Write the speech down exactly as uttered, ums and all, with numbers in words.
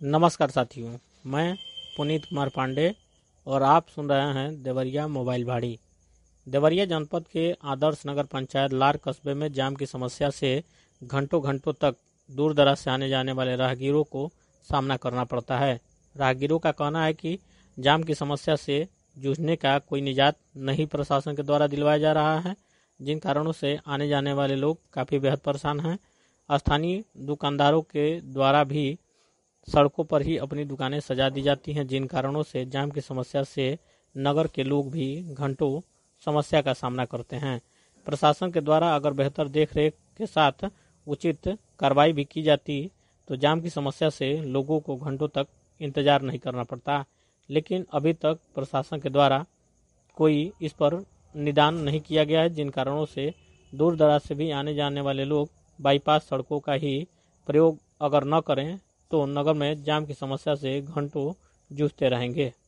नमस्कार साथियों, मैं पुनीत कुमार पांडे और आप सुन रहे हैं देवरिया मोबाइल भाड़ी। देवरिया जनपद के आदर्श नगर पंचायत लार कस्बे में जाम की समस्या से घंटों घंटों तक दूर दराज से आने जाने वाले राहगीरों को सामना करना पड़ता है। राहगीरों का कहना है कि जाम की समस्या से जूझने का कोई निजात नहीं प्रशासन के द्वारा दिलवाया जा रहा है, जिन कारणों से आने जाने वाले लोग काफ़ी बेहद परेशान हैं। स्थानीय दुकानदारों के द्वारा भी सड़कों पर ही अपनी दुकानें सजा दी जाती हैं, जिन कारणों से जाम की समस्या से नगर के लोग भी घंटों समस्या का सामना करते हैं। प्रशासन के द्वारा अगर बेहतर देखरेख के साथ उचित कार्रवाई भी की जाती तो जाम की समस्या से लोगों को घंटों तक इंतजार नहीं करना पड़ता, लेकिन अभी तक प्रशासन के द्वारा कोई इस पर निदान नहीं किया गया है, जिन कारणों से दूर दराज से भी आने जाने वाले लोग बाईपास सड़कों का ही प्रयोग अगर न करें तो नगर में जाम की समस्या से घंटों जूझते रहेंगे।